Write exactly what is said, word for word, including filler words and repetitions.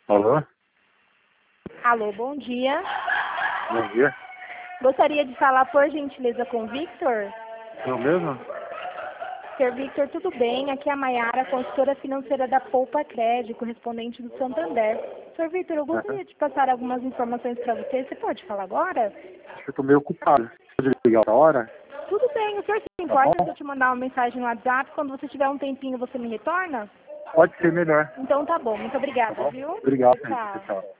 Alô? Alô, bom dia. Bom dia. Gostaria de falar, por gentileza, com o Victor. Eu mesmo? Senhor Victor, tudo bem? Aqui é a Maiara, consultora financeira da Poupa Crédito, correspondente do Santander. Senhor Victor, eu gostaria Uhum. de passar algumas informações para você. Você pode falar agora? Acho que eu tô meio ocupado. Pode ligar outra hora? Tudo bem. O senhor se Tá importa se bom? eu te mandar uma mensagem no WhatsApp? Quando você tiver um tempinho, você me retorna? Pode ser melhor. Então tá bom. Muito Tá obrigada, bom? viu? Obrigado, gente. Tchau. Tchau.